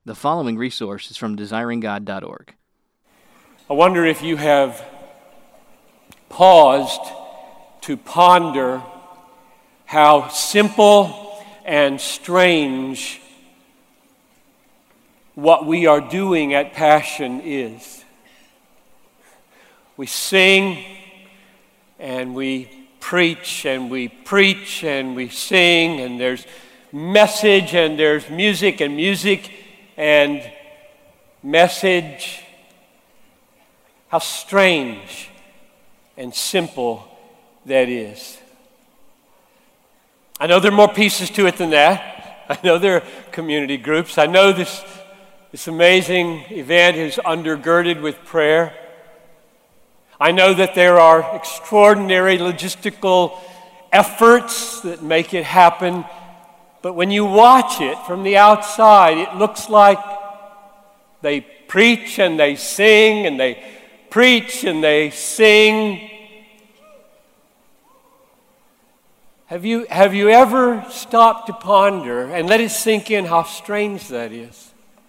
The following resource is from desiringgod.org. I wonder if you have paused to ponder how simple and strange what we are doing at Passion is. We sing and we preach and we preach and we sing, and there's message and there's music and message. How strange and simple that is. I know there are more pieces to it than that. I know there are community groups. I know this amazing event is undergirded with prayer. I know that there are extraordinary logistical efforts that make it happen. But when you watch it from the outside, it looks like they preach and they sing and they preach and they sing. Have you ever stopped to ponder and let it sink in how strange that is?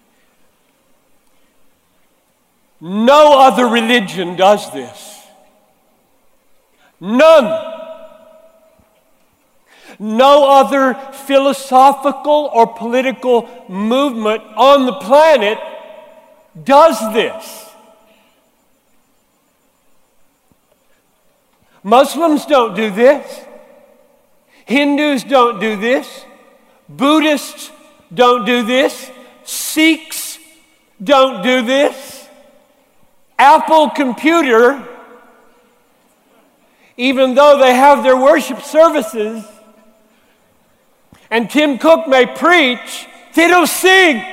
No other religion does this. None. No other philosophical or political movement on the planet does this. Muslims don't do this. Hindus don't do this. Buddhists don't do this. Sikhs don't do this. Apple Computer, even though they have their worship services, and Tim Cook may preach, they don't sing.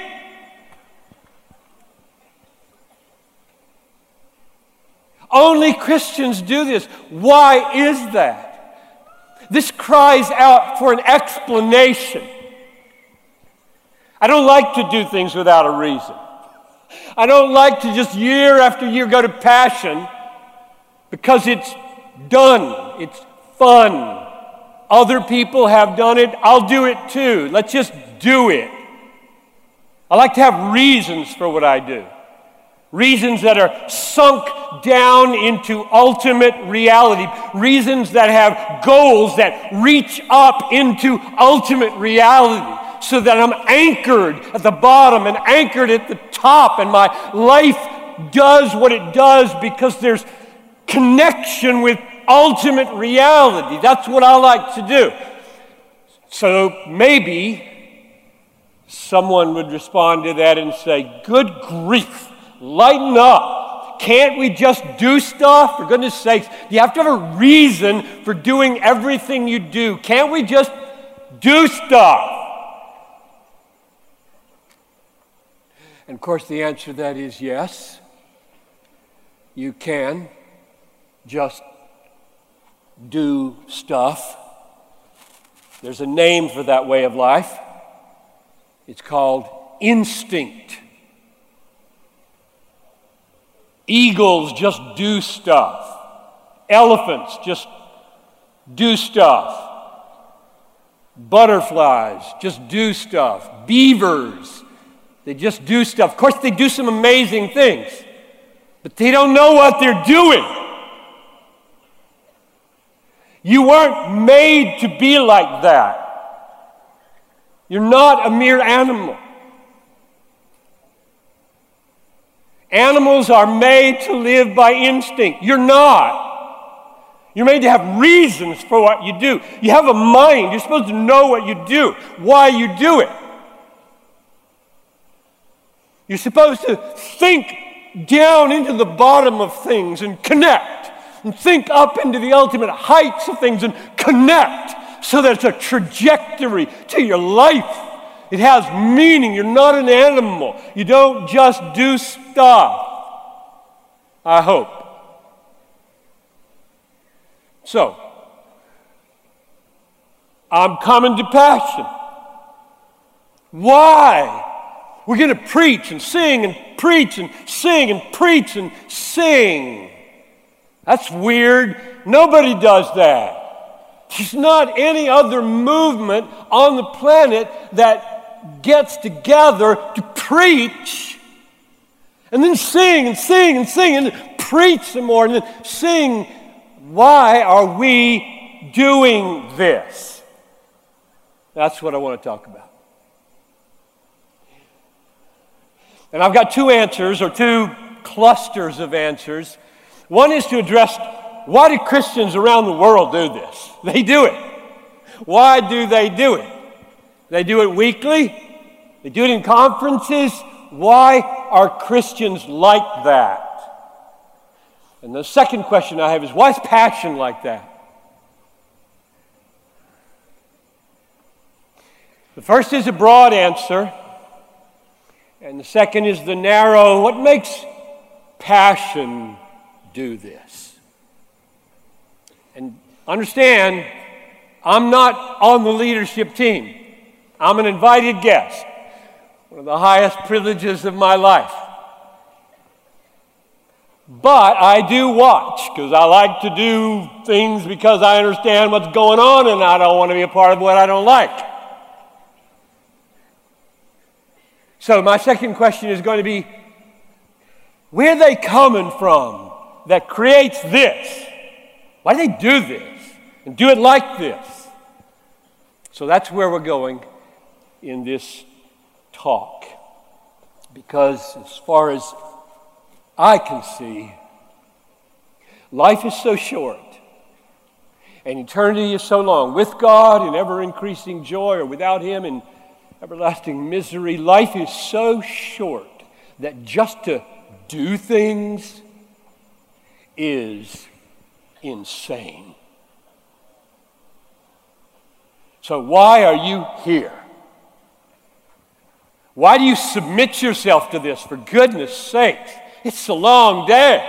Only Christians do this. Why is that? This cries out for an explanation. I don't like to do things without a reason. I don't like to just year after year go to Passion because it's done. It's fun. Other people have done it. I'll do it too. Let's just do it. I like to have reasons for what I do. Reasons that are sunk down into ultimate reality. Reasons that have goals that reach up into ultimate reality. So that I'm anchored at the bottom and anchored at the top, and my life does what it does because there's connection with ultimate reality. That's what I like to do. So maybe someone would respond to that and say, good grief, lighten up. Can't we just do stuff? For goodness sakes, you have to have a reason for doing everything you do. Can't we just do stuff? And of course, the answer to that is yes. You can just do stuff. There's a name for that way of life. It's called instinct. Eagles just do stuff. Elephants just do stuff. Butterflies just do stuff. Beavers, they just do stuff. Of course, they do some amazing things, but they don't know what they're doing. You weren't made to be like that. You're not a mere animal. Animals are made to live by instinct. You're not. You're made to have reasons for what you do. You have a mind. You're supposed to know what you do, why you do it. You're supposed to think down into the bottom of things and connect, and think up into the ultimate heights of things and connect, so that it's a trajectory to your life. It has meaning. You're not an animal. You don't just do stuff. I hope. So, I'm coming to Passion. Why? We're going to preach and sing and preach and sing and preach and sing. That's weird. Nobody does that. There's not any other movement on the planet that gets together to preach and then sing and sing and sing and then preach some more and then sing. Why are we doing this? That's what I want to talk about. And I've got two answers, or two clusters of answers. One is to address, why do Christians around the world do this? They do it. Why do they do it? They do it weekly. They do it in conferences. Why are Christians like that? And the second question I have is, why is passion like that? The first is a broad answer, and the second is the narrow, what makes passion do this? And understand, I'm not on the leadership team. I'm an invited guest, one of the highest privileges of my life. But I do watch, because I like to do things because I understand what's going on and I don't want to be a part of what I don't like. So my second question is going to be, where are they coming from that creates this? Why do they do this and do it like this? So that's where we're going in this talk. Because as far as I can see, life is so short and eternity is so long. With God in ever-increasing joy, or without Him in everlasting misery, life is so short that just to do things is insane. So why are you here? Why do you submit yourself to this? For goodness sakes, it's a long day.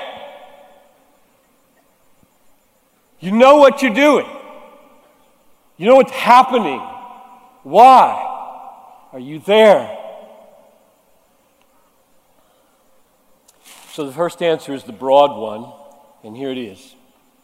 You know what you're doing. You know what's happening. Why are you there? So the first answer is the broad one, and here it is.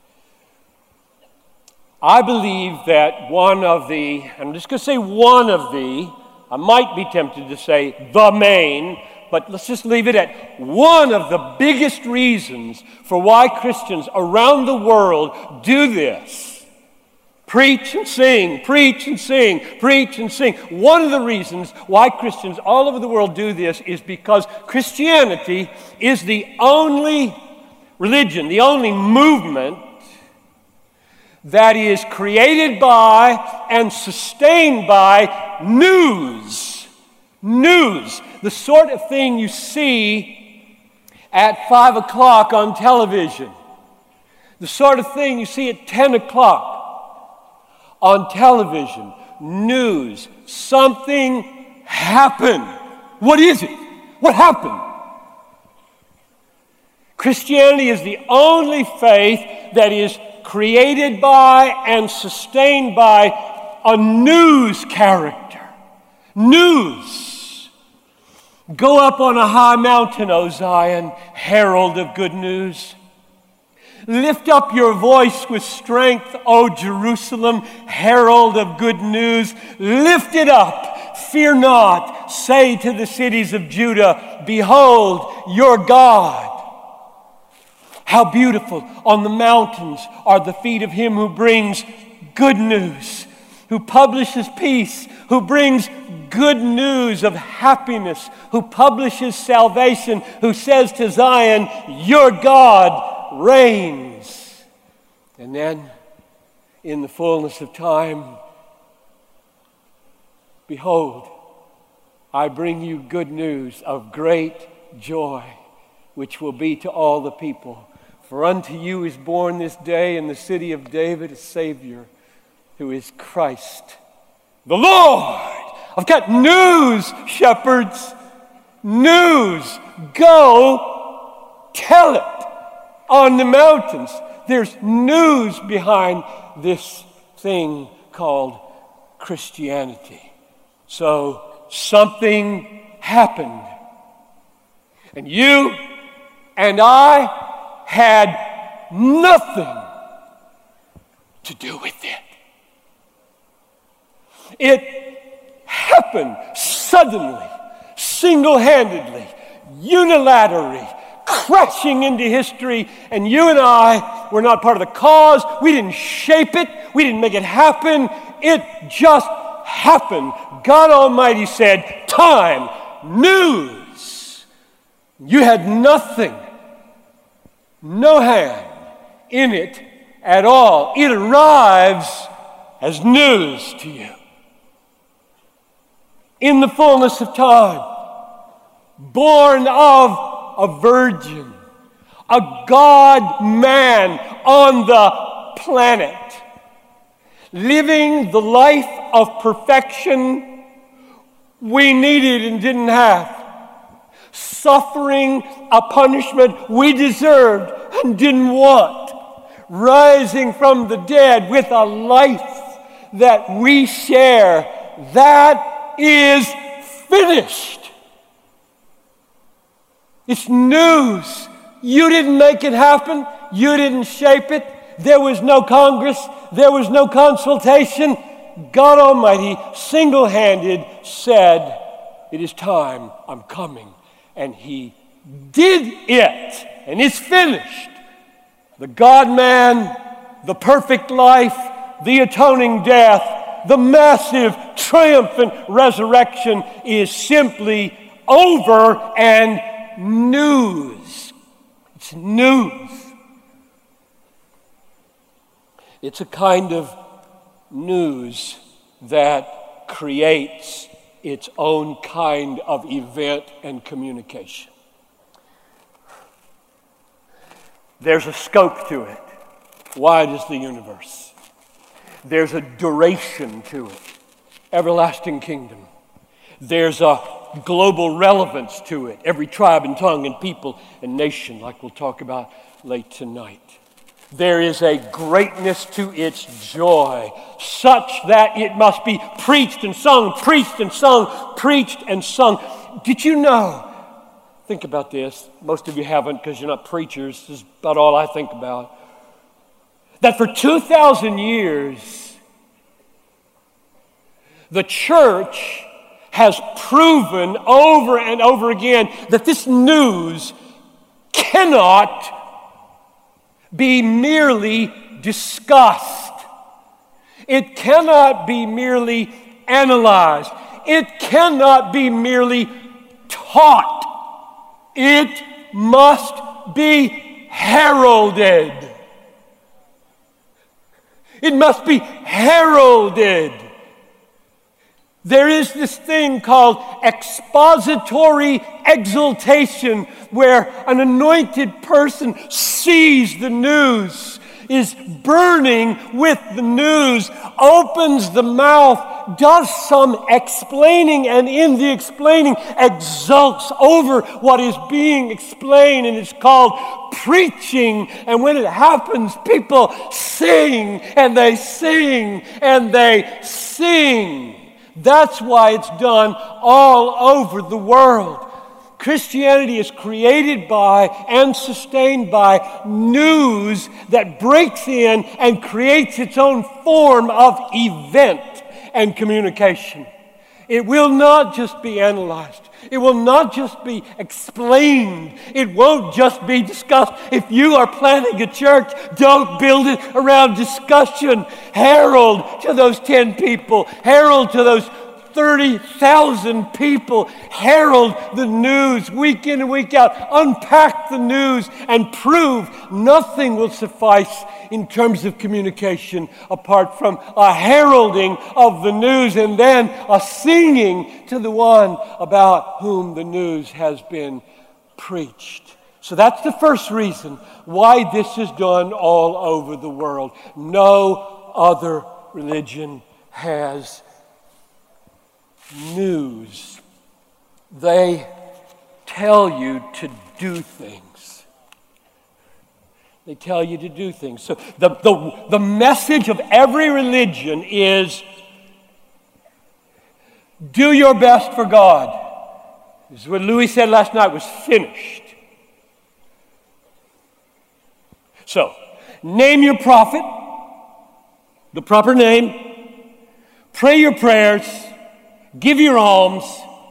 I believe that I'm just going to say one of the, I might be tempted to say the main, but let's just leave it at one of the biggest reasons for why Christians around the world do this. Preach and sing, preach and sing, preach and sing. One of the reasons why Christians all over the world do this is because Christianity is the only religion, the only movement that is created by and sustained by news. News. The sort of thing you see at 5 o'clock on television. The sort of thing you see at 10 o'clock on television. News. Something happened. What is it? What happened? Christianity is the only faith that is created by and sustained by a news character. News. Go up on a high mountain, O Zion, herald of good news. Lift up your voice with strength, O Jerusalem, herald of good news. Lift it up, fear not. Say to the cities of Judah, behold your God. How beautiful on the mountains are the feet of him who brings good news, who publishes peace, who brings good news of happiness, who publishes salvation, who says to Zion, your God reigns. And then, in the fullness of time, behold, I bring you good news of great joy, which will be to all the people. For unto you is born this day in the city of David a Savior, who is Christ the Lord. I've got news, shepherds. News. Go tell it on the mountains. There's news behind this thing called Christianity. So something happened. And you and I had nothing to do with it. It happened. suddenly, single-handedly, unilaterally, crashing into history, and you and I were not part of the cause. We didn't shape it. We didn't make it happen. It just happened. God Almighty said, time, news. You had nothing, no hand in it at all. It arrives as news to you. In the fullness of time, born of a virgin, a God-man on the planet, living the life of perfection we needed and didn't have, suffering a punishment we deserved and didn't want, rising from the dead with a life that we share. That is finished. It's news. You didn't make it happen. You didn't shape it. There was no Congress. There was no consultation. God Almighty, single-handed, said, it is time, I'm coming. And He did it. And it's finished. The God-man, the perfect life, the atoning death, the massive, triumphant resurrection is simply over and news. It's news. It's a kind of news that creates its own kind of event and communication. There's a scope to it. Wide as the universe. There's a duration to it. Everlasting kingdom. There's a global relevance to it. Every tribe and tongue and people and nation, like we'll talk about late tonight. There is a greatness to its joy, such that it must be preached and sung, preached and sung, preached and sung. Did you know? Think about this. Most of you haven't because you're not preachers. This is about all I think about. That for 2,000 years, the church has proven over and over again that this news cannot be merely discussed. It cannot be merely analyzed. It cannot be merely taught. It must be heralded. It must be heralded. There is this thing called expository exaltation, where an anointed person sees the news, is burning with the news, opens the mouth, does some explaining, and in the explaining exults over what is being explained, and it's called preaching. And when it happens, people sing, and they sing, and they sing. That's why it's done all over the world. Christianity is created by and sustained by news that breaks in and creates its own form of event and communication. It will not just be analyzed. It will not just be explained. It won't just be discussed. If you are planting a church, don't build it around discussion. Herald to those 10 people. Herald to those 30,000 people. Herald the news week in and week out. Unpack the news and prove nothing will suffice in terms of communication apart from a heralding of the news and then a singing to the one about whom the news has been preached. So that's the first reason why this is done all over the world. No other religion has news. They tell you to do things. They tell you to do things. So the message of every religion is do your best for God. This is what Louis said last night, was finished. So, name your prophet, the proper name, pray your prayers, give your alms,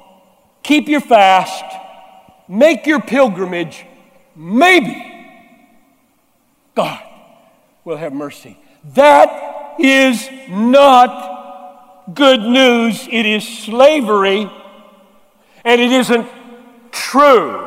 keep your fast, make your pilgrimage, maybe God will have mercy. That is not good news. It is slavery, and it isn't true.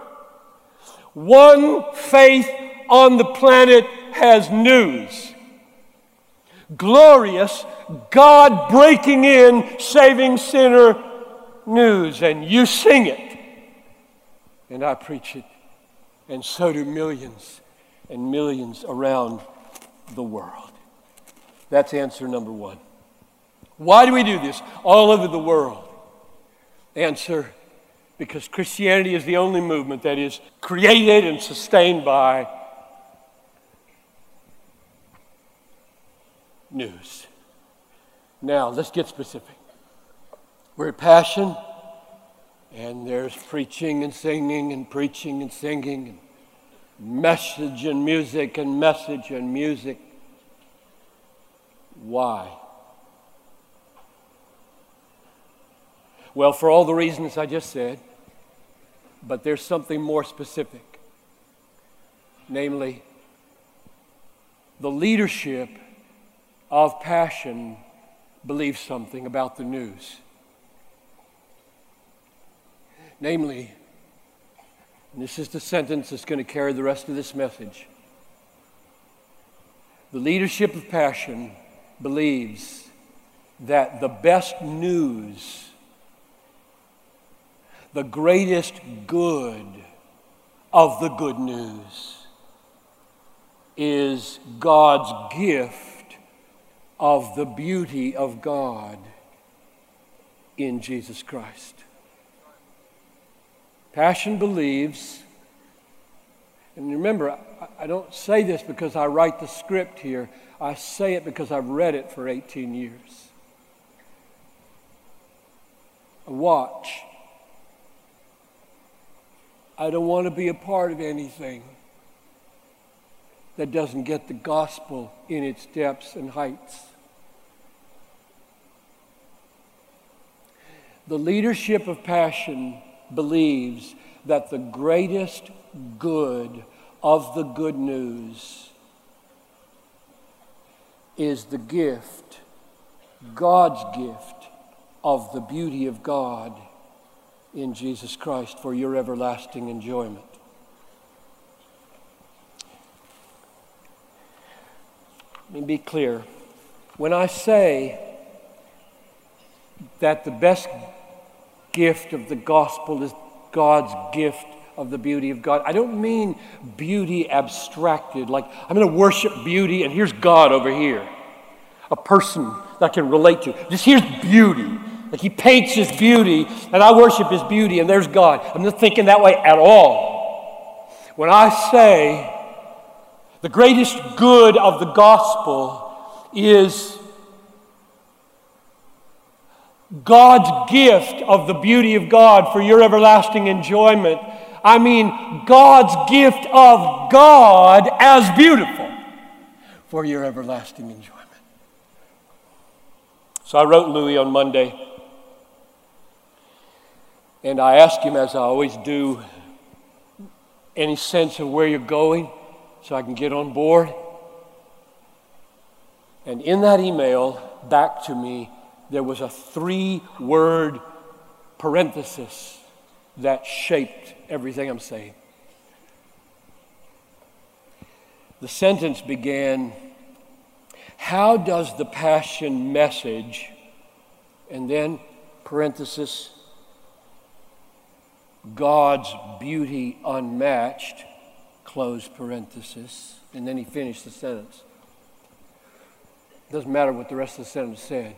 One faith on the planet has news. Glorious, God breaking in, saving sinner news. And you sing it, and I preach it, and so do millions and millions around the world. That's answer number one. Why do we do this all over the world? Answer, because Christianity is the only movement that is created and sustained by news. Now, let's get specific. We're at Passion, and there's preaching and singing and preaching and singing and message and music and message and music. Why? Well, for all the reasons I just said, but there's something more specific. Namely, the leadership of Passion believes something about the news. Namely, and this is the sentence that's going to carry the rest of this message. The leadership of Passion believes that the best news, the greatest good of the good news, is God's gift of the beauty of God in Jesus Christ. Passion believes, and remember, I don't say this because I write the script here. I say it because I've read it for 18 years. Watch. I don't want to be a part of anything that doesn't get the gospel in its depths and heights. The leadership of Passion believes that the greatest good of the good news is the gift, God's gift of the beauty of God in Jesus Christ for your everlasting enjoyment. Let me be clear. When I say that the best gift of the gospel is God's gift of the beauty of God, I don't mean beauty abstracted, like I'm going to worship beauty and here's God over here, a person that I can relate to. Just here's beauty. Like he paints his beauty and I worship his beauty and there's God. I'm not thinking that way at all. When I say the greatest good of the gospel is God's gift of the beauty of God for your everlasting enjoyment, I mean God's gift of God as beautiful for your everlasting enjoyment. So I wrote Louis on Monday, and I asked him, as I always do, any sense of where you're going so I can get on board. And in that email back to me, there was a 3-word parenthesis that shaped everything I'm saying. The sentence began, how does the Passion message, and then parenthesis, God's beauty unmatched, close parenthesis, and then he finished the sentence. Doesn't matter what the rest of the sentence said.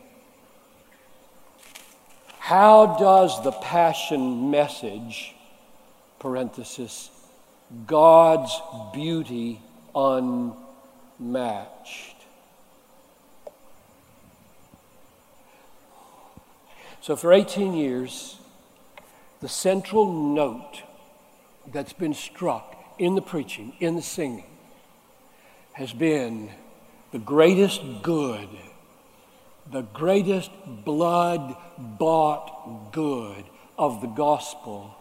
How does the Passion message, parenthesis, God's beauty unmatched? So for 18 years, the central note that's been struck in the preaching, in the singing, has been the greatest good, the greatest blood-bought good of the gospel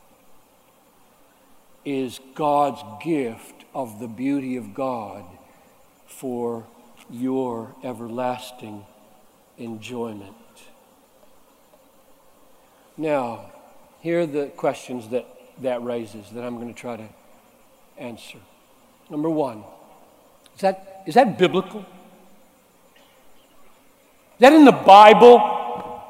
is God's gift of the beauty of God for your everlasting enjoyment. Now, here are the questions that raises that I'm going to try to answer. Number one, is that biblical? Is that in the Bible?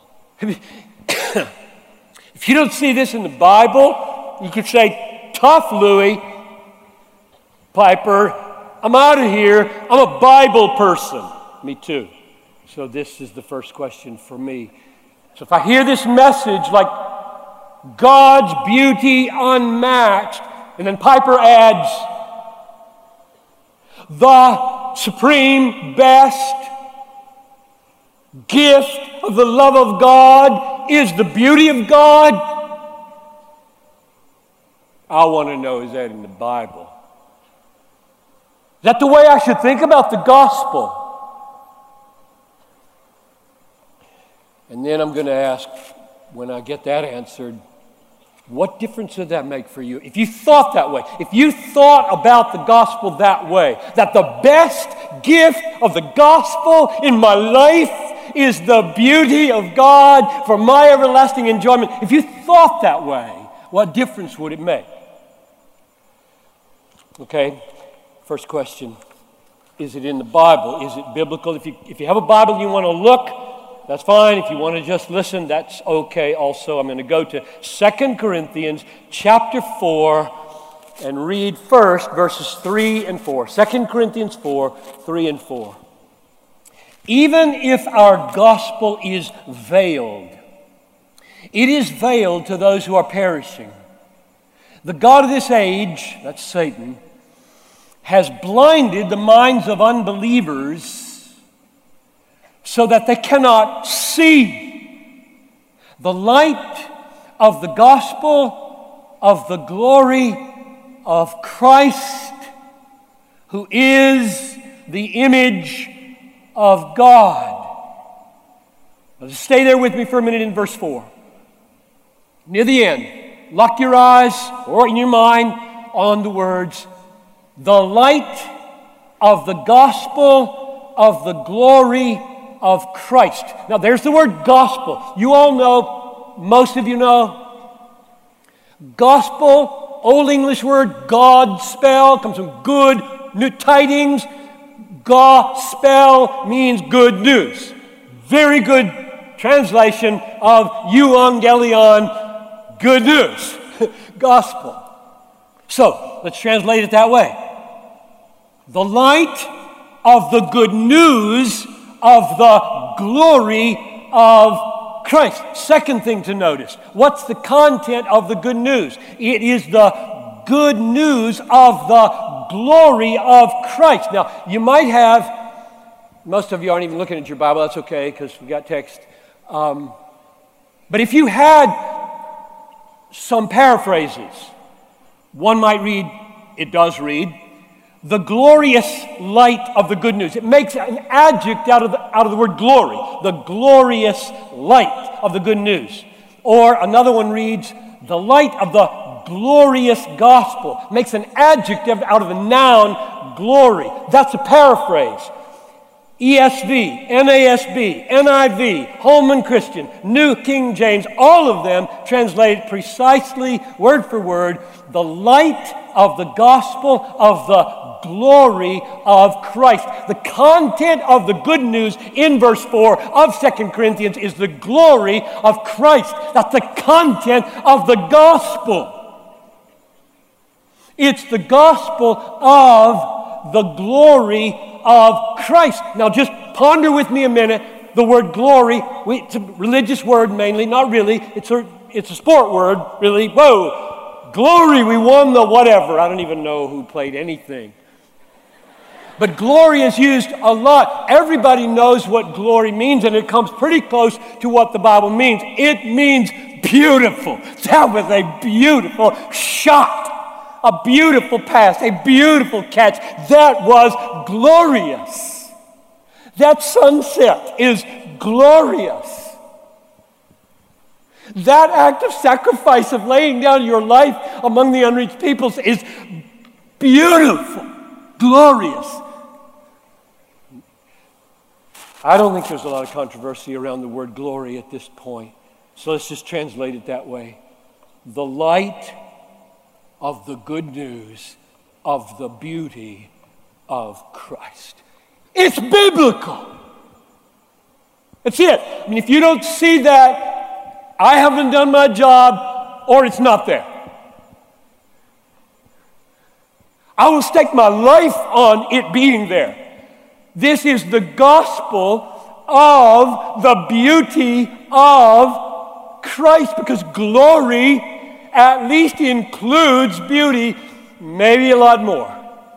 If you don't see this in the Bible, you could say, tough, Louis, Piper, I'm out of here. I'm a Bible person. Me too. So this is the first question for me. So if I hear this message like God's beauty unmatched, and then Piper adds, the supreme best gift of the love of God is the beauty of God, I want to know, is that in the Bible? Is that the way I should think about the gospel? And then I'm going to ask, when I get that answered, what difference does that make for you? If you thought that way, if you thought about the gospel that way, that the best gift of the gospel in my life is the beauty of God for my everlasting enjoyment, if you thought that way, what difference would it make? Okay, first question, is it in the Bible? Is it biblical? If you have a Bible and you want to look, that's fine. If you want to just listen, that's okay also. I'm going to go to 2 Corinthians chapter 4 and read first verses 3 and 4. 2 Corinthians 4, 3 and 4. Even if our gospel is veiled, it is veiled to those who are perishing. The God of this age, that's Satan, has blinded the minds of unbelievers so that they cannot see the light of the gospel of the glory of Christ, who is the image of God. Now just stay there with me for a minute in verse 4. Near the end, lock your eyes or in your mind on the words, the light of the gospel of the glory of Christ. Now there's the word gospel. You all know, most of you know, gospel, Old English word, God spell, comes from good new tidings. Gospel means good news. Very good translation of euangelion, good news, gospel. So, let's translate it that way. The light of the good news of the glory of Christ. Second thing to notice, what's the content of the good news? It is the good news of the glory of Christ. Now, you might have, most of you aren't even looking at your Bible, that's okay because we got text. But if you had some paraphrases, one might read, it does read, the glorious light of the good news. It makes an adjective out of the word glory. The glorious light of the good news. Or another one reads, the light of the glorious gospel. It makes an adjective out of the noun glory. That's a paraphrase. ESV, NASB, NIV, Holman Christian, New King James, all of them translate precisely, word for word, the light of the gospel of the glory of Christ. The content of the good news in verse 4 of 2 Corinthians is the glory of Christ. That's the content of the gospel. It's the gospel of the glory of Christ. Now just ponder with me a minute the word glory. It's a religious word mainly, not really. It's a sport word, really. Whoa, glory, we won the whatever. I don't even know who played anything. But glory is used a lot. Everybody knows what glory means, and it comes pretty close to what the Bible means. It means beautiful. That was a beautiful shot. A beautiful pass, a beautiful catch. That was glorious. That sunset is glorious. That act of sacrifice of laying down your life among the unreached peoples is beautiful, glorious. I don't think there's a lot of controversy around the word glory at this point. So let's just translate it that way. The light of the good news of the beauty of Christ. It's biblical. That's it. I mean, if you don't see that, I haven't done my job, or it's not there. I will stake my life on it being there. This is the gospel of the beauty of Christ, because glory at least includes beauty, maybe a lot more.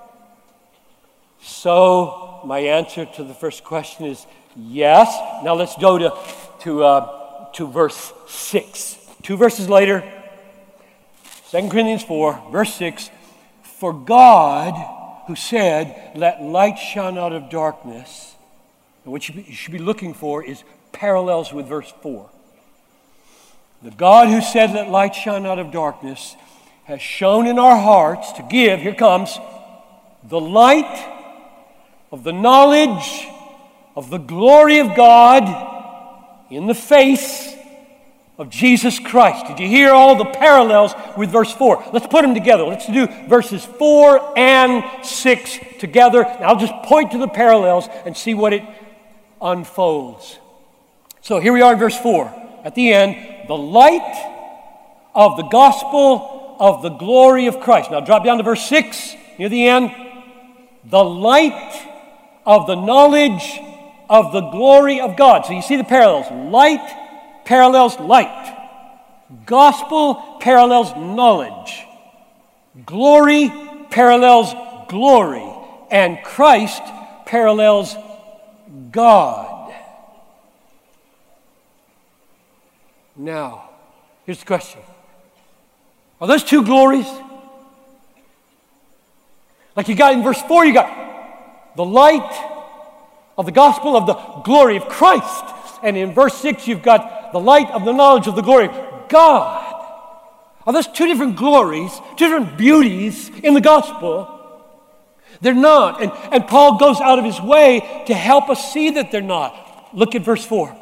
So my answer to the first question is yes. Now let's go to verse 6. 2 verses later, 2 Corinthians 4, verse 6. For God, who said, let light shine out of darkness, and what you should be looking for is parallels with verse 4. The God who said, let light shine out of darkness, has shown in our hearts to give, here comes, the light of the knowledge of the glory of God in the face of Jesus Christ. Did you hear all the parallels with verse 4? Let's put them together. Let's do verses 4 and 6 together. And I'll just point to the parallels and see what it unfolds. So here we are in verse 4. At the end, the light of the gospel of the glory of Christ. Now drop down to verse 6, near the end. The light of the knowledge of the glory of God. So you see the parallels. Light parallels light. Gospel parallels knowledge. Glory parallels glory. And Christ parallels God. Now, here's the question. Are those two glories? Like you got in verse 4, you got the light of the gospel of the glory of Christ. And in verse 6, you've got the light of the knowledge of the glory of God. Are those two different glories, two different beauties in the gospel? They're not. And Paul goes out of his way to help us see that they're not. Look at verse 4.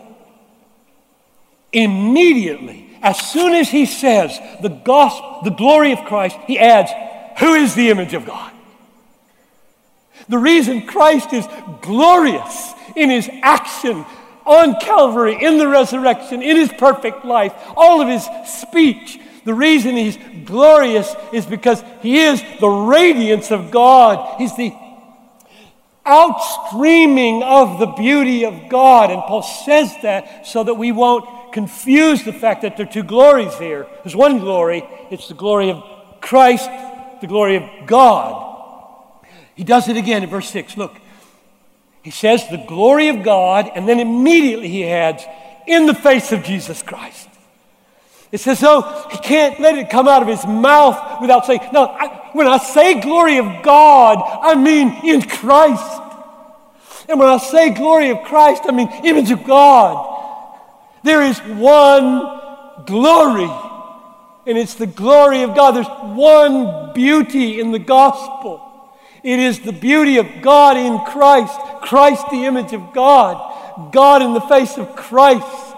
Immediately, as soon as he says the gospel, the glory of Christ, he adds, who is the image of God? The reason Christ is glorious in his action on Calvary, in the resurrection, in his perfect life, all of his speech, the reason he's glorious is because he is the radiance of God. He's the outstreaming of the beauty of God. And Paul says that so that we won't confuse the fact that there are two glories here. There's one glory, it's the glory of Christ, the glory of God. He does it again in verse 6. Look, he says the glory of God, and then immediately he adds, in the face of Jesus Christ. It's as though he can't let it come out of his mouth without saying, no, when I say glory of God, I mean in Christ. And when I say glory of Christ, I mean image of God. There is one glory, and it's the glory of God. There's one beauty in the gospel. It is the beauty of God in Christ. Christ, the image of God. God in the face of Christ.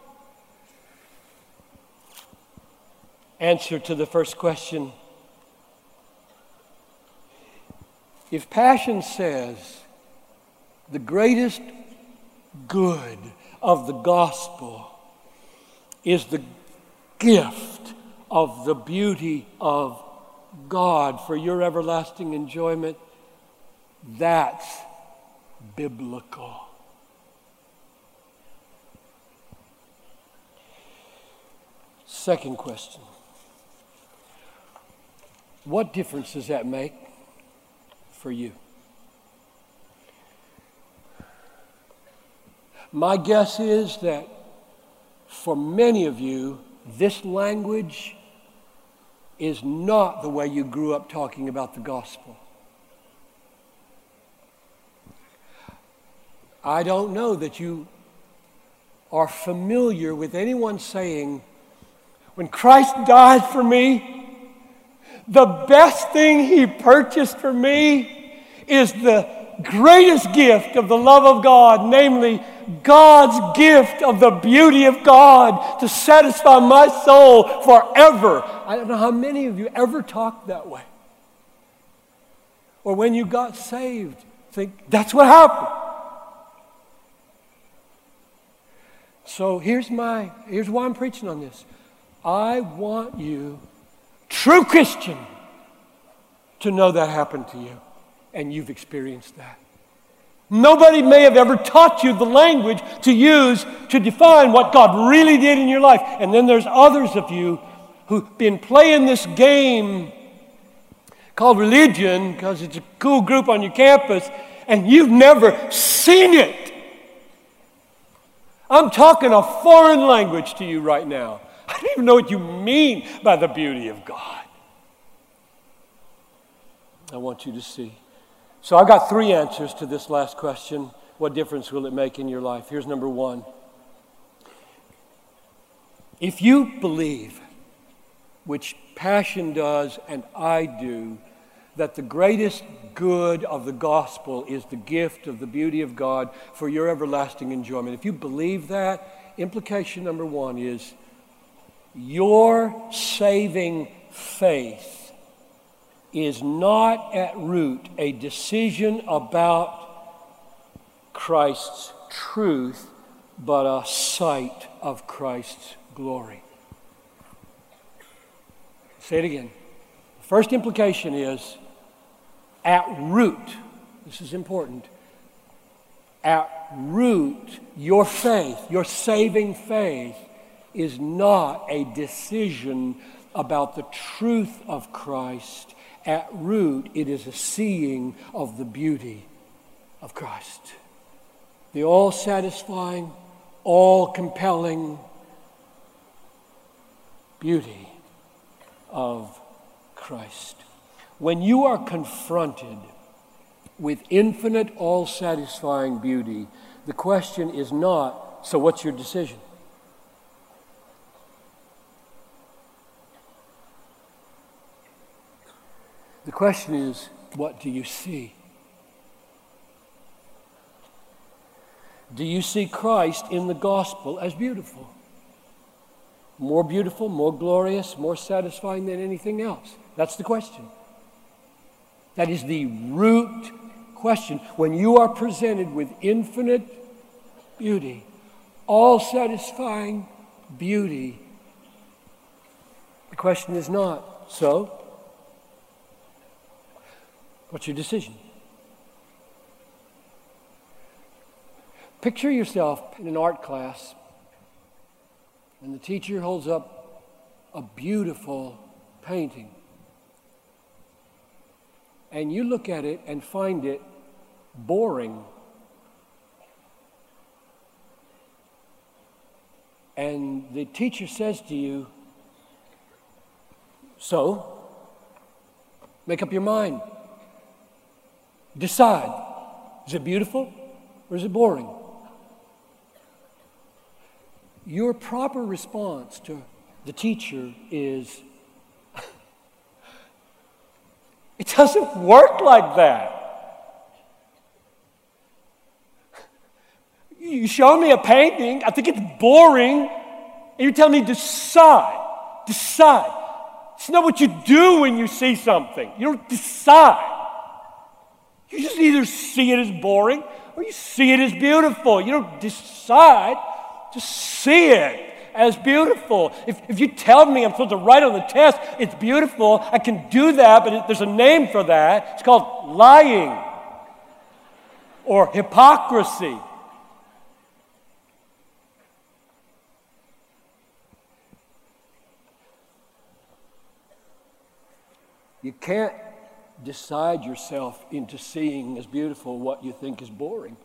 Answer to the first question. If Passion says the greatest good of the gospel is the gift of the beauty of God for your everlasting enjoyment, that's biblical. Second question. What difference does that make for you? My guess is that for many of you, this language is not the way you grew up talking about the gospel. I don't know that you are familiar with anyone saying When Christ died for me, the best thing He purchased for me is the greatest gift of the love of God, namely God's gift of the beauty of God to satisfy my soul forever. I don't know how many of you ever talked that way. Or when you got saved, think, that's what happened. So here's why I'm preaching on this. I want you, true Christian, to know that happened to you, and you've experienced that. Nobody may have ever taught you the language to use to define what God really did in your life. And then there's others of you who've been playing this game called religion because it's a cool group on your campus, and you've never seen it. I'm talking a foreign language to you right now. I don't even know what you mean by the beauty of God. I want you to see. So I got 3 answers to this last question. What difference will it make in your life? Here's number 1. If you believe, which Passion does and I do, that the greatest good of the gospel is the gift of the beauty of God for your everlasting enjoyment. If you believe that, implication number 1 is your saving faith is not at root a decision about Christ's truth, but a sight of Christ's glory. Say it again. The first implication is, at root, this is important, at root, your faith, your saving faith, is not a decision about the truth of Christ. At root, it is a seeing of the beauty of Christ. The all-satisfying, all-compelling beauty of Christ. When you are confronted with infinite, all-satisfying beauty, the question is not, so what's your decision? The question is, what do you see? Do you see Christ in the gospel as beautiful? More beautiful, more glorious, more satisfying than anything else? That's the question. That is the root question. When you are presented with infinite beauty, all-satisfying beauty, the question is not, so, what's your decision? Picture yourself in an art class, and the teacher holds up a beautiful painting. And you look at it and find it boring. And the teacher says to you, so, make up your mind. Decide. Is it beautiful or is it boring? Your proper response to the teacher is, it doesn't work like that. You show me a painting, I think it's boring, and you're telling me decide. Decide. It's not what you do when you see something. You don't decide. You just either see it as boring or you see it as beautiful. You don't decide, just see it as beautiful. If you tell me I'm supposed to write on the test, it's beautiful, I can do that, but there's a name for that. It's called lying or hypocrisy. You can't decide yourself into seeing as beautiful what you think is boring.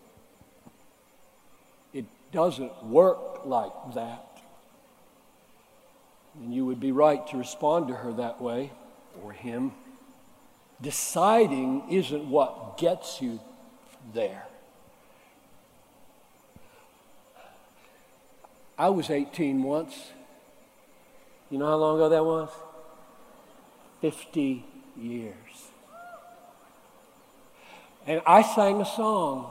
It doesn't work like that. And you would be right to respond to her that way, or him. Deciding isn't what gets you there. I was 18 once, You know how long ago that was? 50 years. And I sang a song.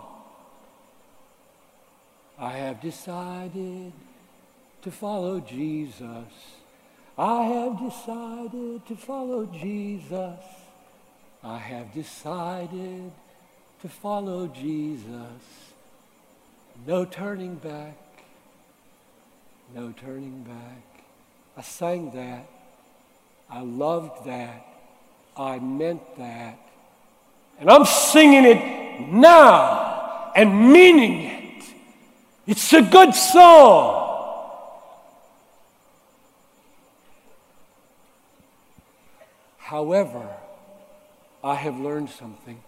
I have decided to follow Jesus. I have decided to follow Jesus. I have decided to follow Jesus. No turning back. No turning back. I sang that. I loved that. I meant that. And I'm singing it now and meaning it. It's a good song. However, I have learned something.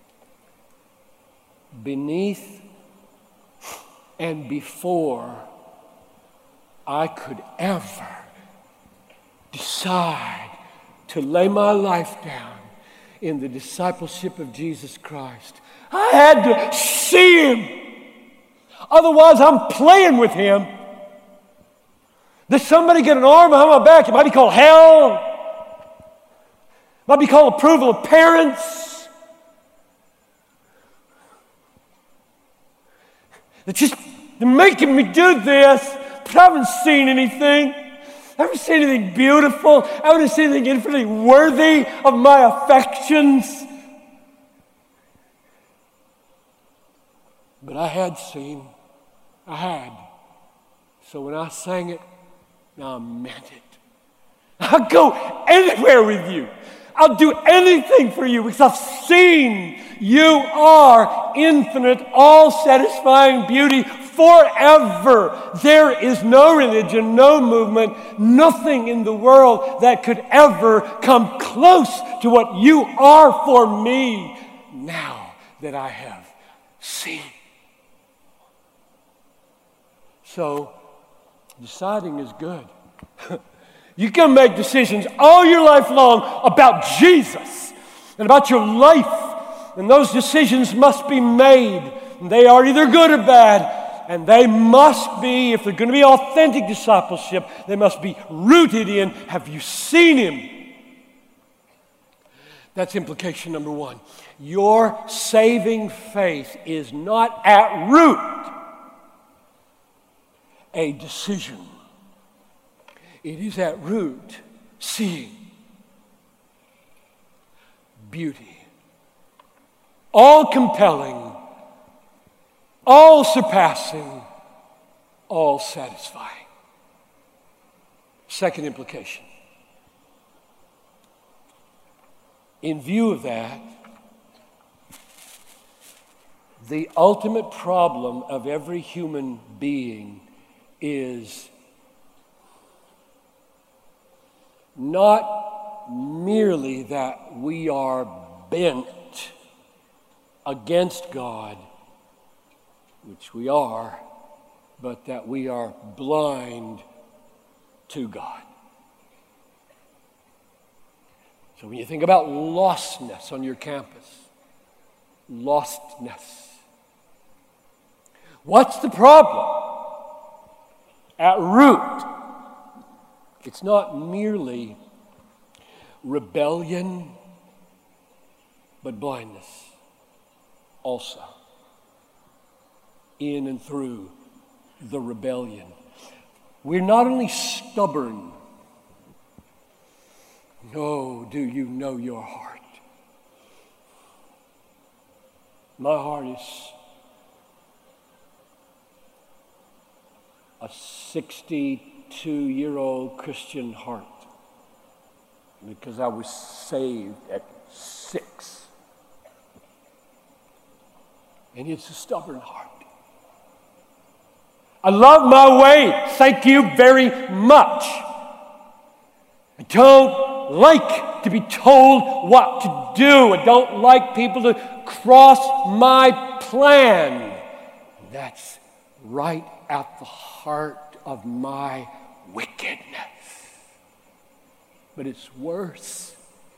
Beneath and before I could ever decide to lay my life down in the discipleship of Jesus Christ, I had to see Him. Otherwise, I'm playing with Him. Does somebody get an arm behind my back? It might be called hell. It might be called approval of parents. They're making me do this, but I haven't seen anything. I haven't seen anything beautiful. I haven't seen anything infinitely worthy of my affections. But I had seen. I had. So when I sang it, I meant it. I'll go anywhere with you. I'll do anything for you because I've seen you are infinite, all-satisfying beauty forever. There is no religion, no movement, nothing in the world that could ever come close to what you are for me now that I have seen. So, deciding is good. You can make decisions all your life long about Jesus and about your life. And those decisions must be made. And they are either good or bad. And they must be, if they're going to be authentic discipleship, they must be rooted in, have you seen Him? That's implication number one. Your saving faith is not at root a decision. It is at root seeing beauty. All compelling, all surpassing, all satisfying. Second implication. In view of that, the ultimate problem of every human being is not merely that we are bent against God, which we are, but that we are blind to God. So when you think about lostness on your campus, lostness, what's the problem? At root, it's not merely rebellion, but blindness also. In and through the rebellion. We're not only stubborn. No, do you know your heart? My heart is a 62-year-old Christian heart because I was saved at 6. And it's a stubborn heart. I love my way. Thank you very much. I don't like to be told what to do. I don't like people to cross my plan. That's right at the heart of my wickedness. But it's worse.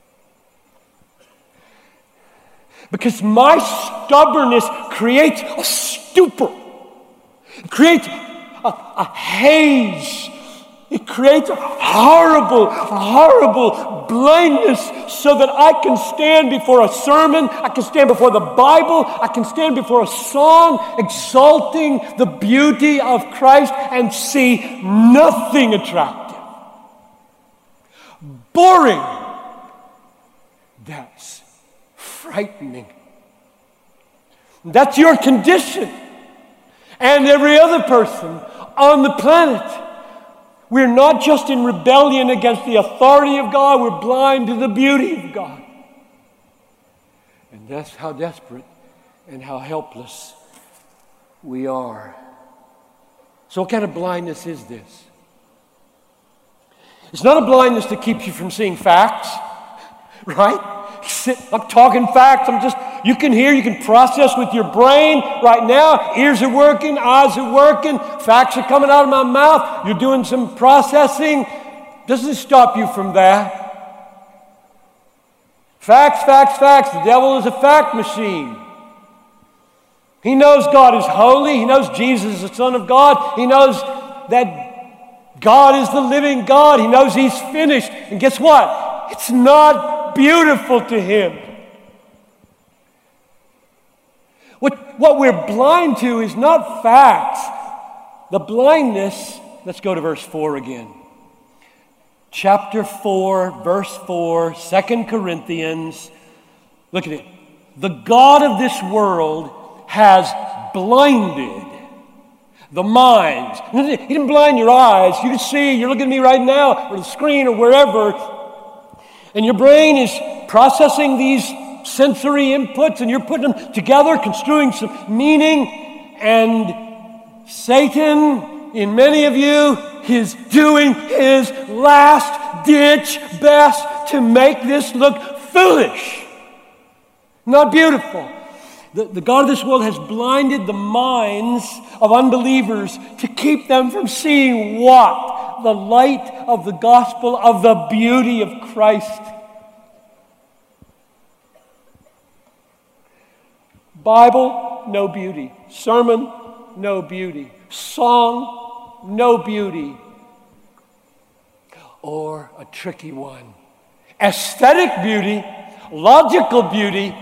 Because my stubbornness creates a stupor. It creates a haze It creates a horrible, horrible blindness so that I can stand before a sermon, I can stand before the Bible, I can stand before a song exalting the beauty of Christ and see nothing attractive. Boring. That's frightening. That's your condition. And every other person on the planet. We're not just in rebellion against the authority of God, we're blind to the beauty of God. And that's how desperate and how helpless we are. So what kind of blindness is this? It's not a blindness that keeps you from seeing facts, right? I'm talking facts. You can hear, you can process with your brain right now. Ears are working, eyes are working, facts are coming out of my mouth. You're doing some processing. Doesn't stop you from that. Facts, facts, facts. The devil is a fact machine. He knows God is holy. He knows Jesus is the Son of God. He knows that God is the living God. He knows He's finished. And guess what? It's not beautiful to Him. What we're blind to is not facts. The blindness, let's go to verse 4 again. Chapter 4, verse 4, 2 Corinthians. Look at it. The God of this world has blinded the minds. He didn't blind your eyes. You can see, you're looking at me right now, or the screen, or wherever, and your brain is processing these sensory inputs, and you're putting them together, construing some meaning, and Satan, in many of you, is doing his last-ditch best to make this look foolish, not beautiful. The God of this world has blinded the minds of unbelievers to keep them from seeing what? The light of the gospel, of the beauty of Christ. Bible, no beauty. Sermon, no beauty. Song, no beauty. Or a tricky one. Aesthetic beauty, logical beauty,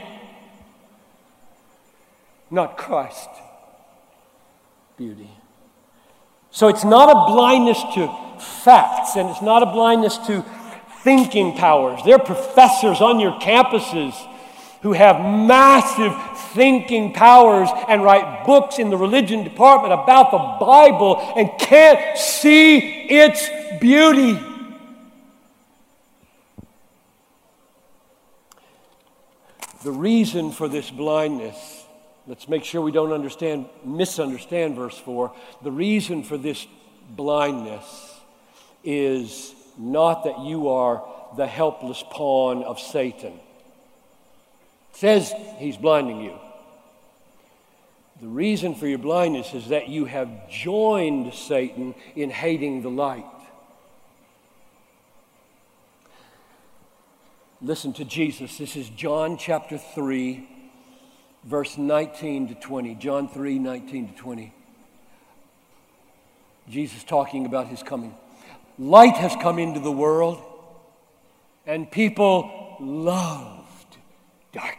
not Christ beauty. So it's not a blindness to facts, and it's not a blindness to thinking powers. There are professors on your campuses who have massive thinking powers and write books in the religion department about the Bible and can't see its beauty. The reason for this blindness, let's make sure we don't misunderstand verse 4. The reason for this blindness is not that you are the helpless pawn of Satan. It says he's blinding you. The reason for your blindness is that you have joined Satan in hating the light. Listen to Jesus. This is John chapter 3, verse 19 to 20. John 3, 19 to 20. Jesus talking about his coming. Light has come into the world, and people loved darkness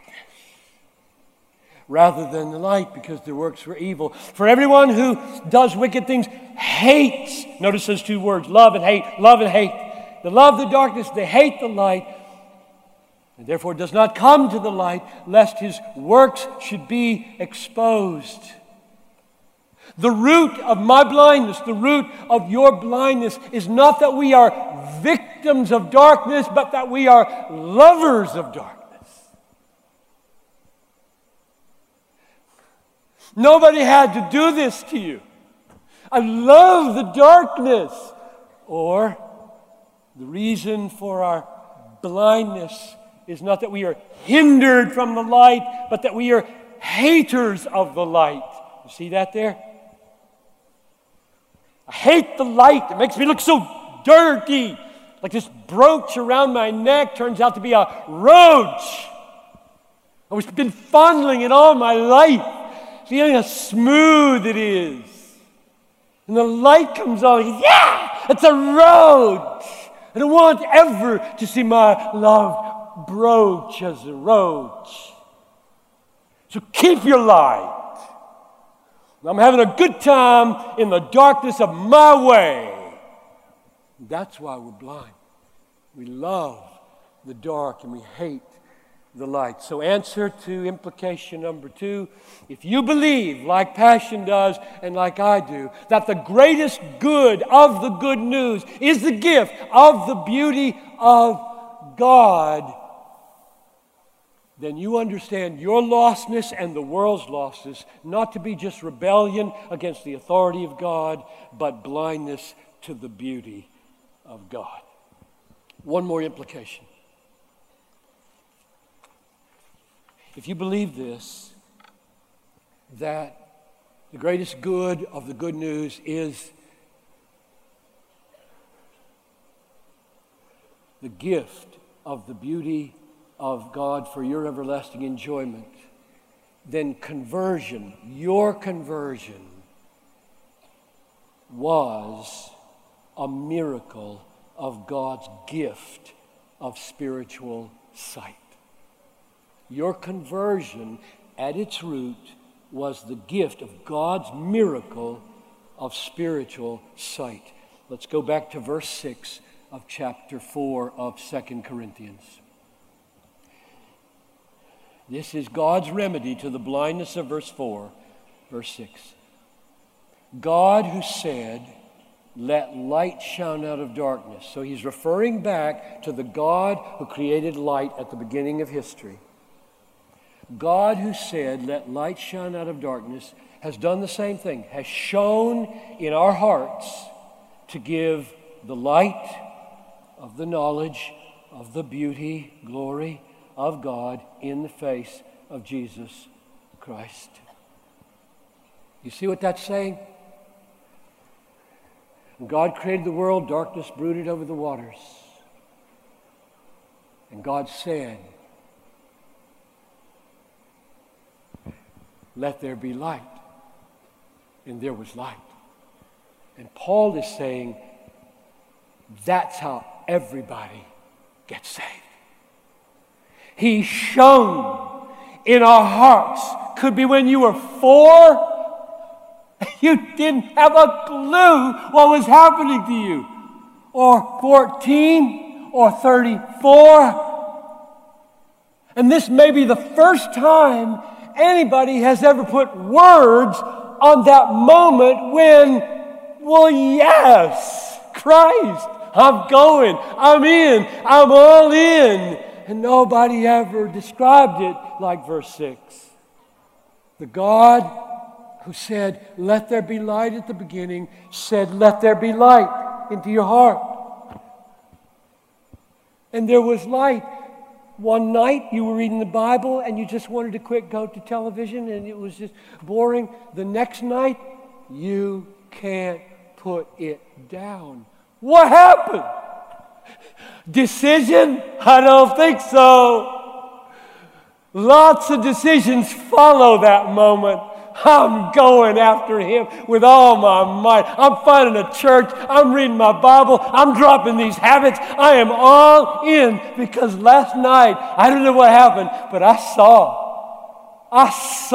rather than the light, because their works were evil. For everyone who does wicked things hates, notice those two words, love and hate, love and hate. They love the darkness, they hate the light, and therefore does not come to the light, lest his works should be exposed. The root of my blindness, the root of your blindness, is not that we are victims of darkness, but that we are lovers of darkness. Nobody had to do this to you. I love the darkness. Or the reason for our blindness is not that we are hindered from the light, but that we are haters of the light. You see that there? I hate the light. It makes me look so dirty. Like this brooch around my neck turns out to be a roach. I've been fondling it all my life, feeling how smooth it is. And the light comes on. Yeah! It's a road. I don't want ever to see my love broach as a roach. So keep your light. I'm having a good time in the darkness of my way. That's why we're blind. We love the dark and we hate the light. So answer to implication number 2, if you believe, like Passion does and like I do, that the greatest good of the good news is the gift of the beauty of God, then you understand your lostness and the world's lostness not to be just rebellion against the authority of God, but blindness to the beauty of God. One more implication. If you believe this, that the greatest good of the good news is the gift of the beauty of God for your everlasting enjoyment, then conversion, your conversion, was a miracle of God's gift of spiritual sight. Your conversion, at its root, was the gift of God's miracle of spiritual sight. Let's go back to verse 6 of chapter 4 of 2 Corinthians. This is God's remedy to the blindness of verse 4, verse 6. God who said, "Let light shine out of darkness." So he's referring back to the God who created light at the beginning of history. God who said, "Let light shine out of darkness," has done the same thing, has shone in our hearts to give the light of the knowledge of the beauty, glory of God in the face of Jesus Christ. You see what that's saying? When God created the world, darkness brooded over the waters. And God said, "Let there be light." And there was light. And Paul is saying, that's how everybody gets saved. He shone in our hearts. Could be when you were 4, you didn't have a clue what was happening to you. Or 14, or 34. And this may be the first time anybody has ever put words on that moment when, well, yes, Christ, I'm going, I'm in, I'm all in. And nobody ever described it like verse 6. The God who said, "Let there be light" at the beginning, said, "Let there be light" into your heart. And there was light. One night you were reading the Bible and you just wanted to quit, go to television, and it was just boring. The next night, you can't put it down. What happened? Decision? I don't think so. Lots of decisions follow that moment. I'm going after Him with all my might. I'm finding a church. I'm reading my Bible. I'm dropping these habits. I am all in, because last night, I don't know what happened, but I saw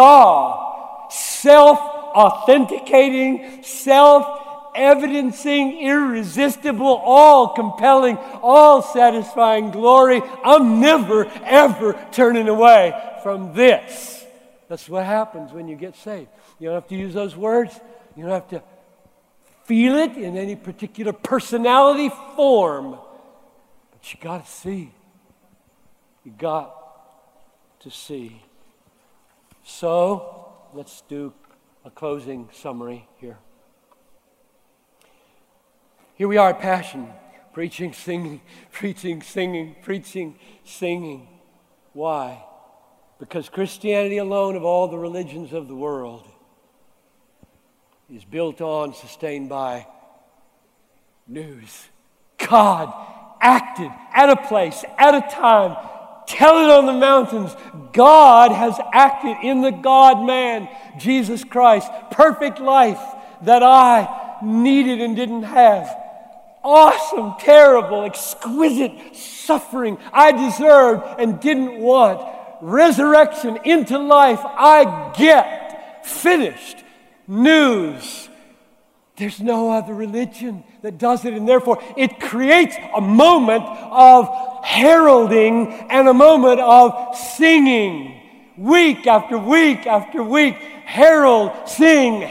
self-authenticating, self-evidencing, irresistible, all-compelling, all-satisfying glory. I'm never, ever turning away from this. That's what happens when you get saved. You don't have to use those words. You don't have to feel it in any particular personality form. But you got to see. You got to see. So, let's do a closing summary here. Here we are at Passion, preaching, singing, preaching, singing, preaching, singing. Why? Because Christianity alone, of all the religions of the world, is built on, sustained by news. God acted at a place, at a time. Tell it on the mountains. God has acted in the God-man, Jesus Christ. Perfect life that I needed and didn't have. awesome, terrible, exquisite suffering I deserved and didn't want. Resurrection into life I get. Finished. News. There's no other religion that does it, and therefore it creates a moment of heralding and a moment of singing. Week after week after week, herald, sing,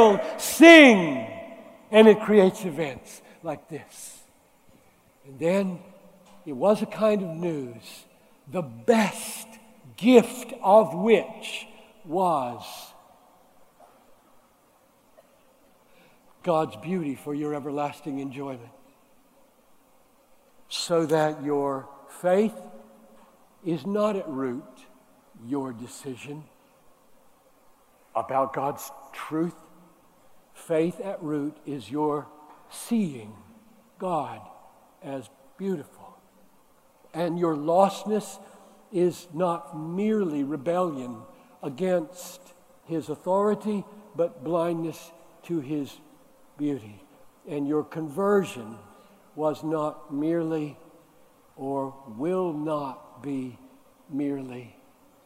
and it creates events like this. And then it was a kind of news, the best gift of which was God's beauty for your everlasting enjoyment, so that your faith is not at root your decision about God's truth. Faith at root is your seeing God as beautiful. And your lostness is not merely rebellion against His authority, but blindness to His beauty. And your conversion was not merely, or will not be merely,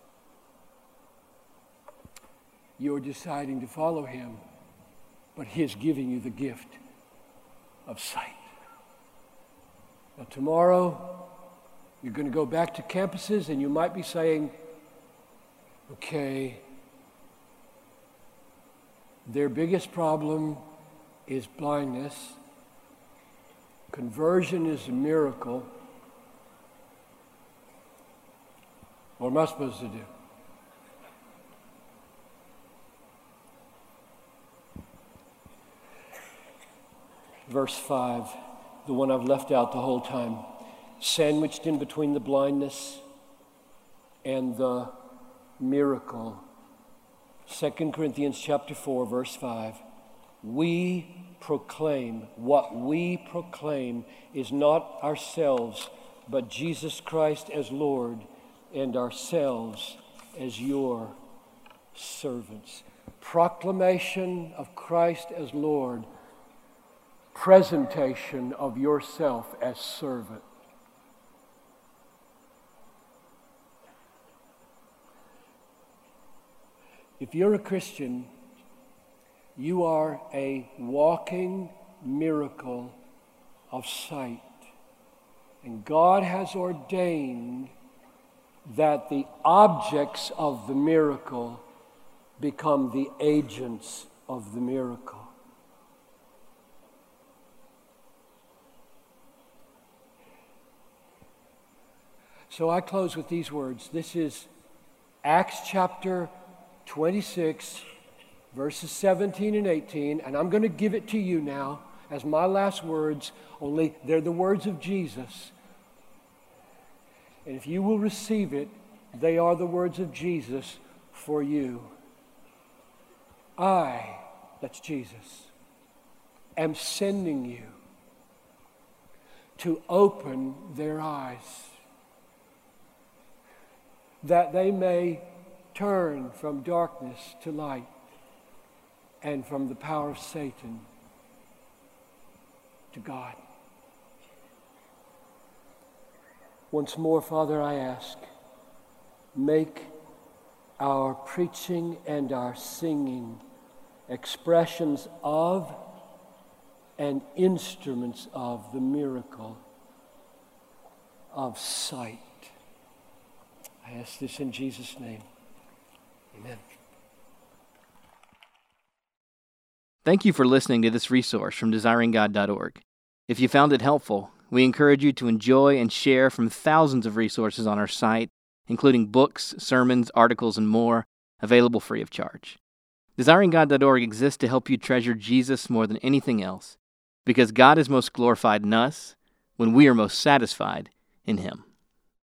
you're deciding to follow Him, but His giving you the gift of sight. Now tomorrow, you're going to go back to campuses and you might be saying, okay, their biggest problem is blindness. Conversion is a miracle. What am I supposed to do? Verse 5, the one I've left out the whole time. Sandwiched in between the blindness and the miracle. 2 Corinthians chapter 4, verse 5. We proclaim, what we proclaim is not ourselves, but Jesus Christ as Lord, and ourselves as your servants. Proclamation of Christ as Lord, presentation of yourself as servant. If you're a Christian, you are a walking miracle of sight. And God has ordained that the objects of the miracle become the agents of the miracle. So I close with these words. This is Acts chapter 26, verses 17 and 18, and I'm going to give it to you now as my last words, only they're the words of Jesus. And if you will receive it, they are the words of Jesus for you. I, that's Jesus, am sending you to open their eyes, that they may turn from darkness to light and from the power of Satan to God. Once more, Father, I ask, make our preaching and our singing expressions of and instruments of the miracle of sight. I ask this in Jesus' name. Amen. Thank you for listening to this resource from desiringgod.org. If you found it helpful, we encourage you to enjoy and share from thousands of resources on our site, including books, sermons, articles, and more, available free of charge. Desiringgod.org exists to help you treasure Jesus more than anything else, because God is most glorified in us when we are most satisfied in Him.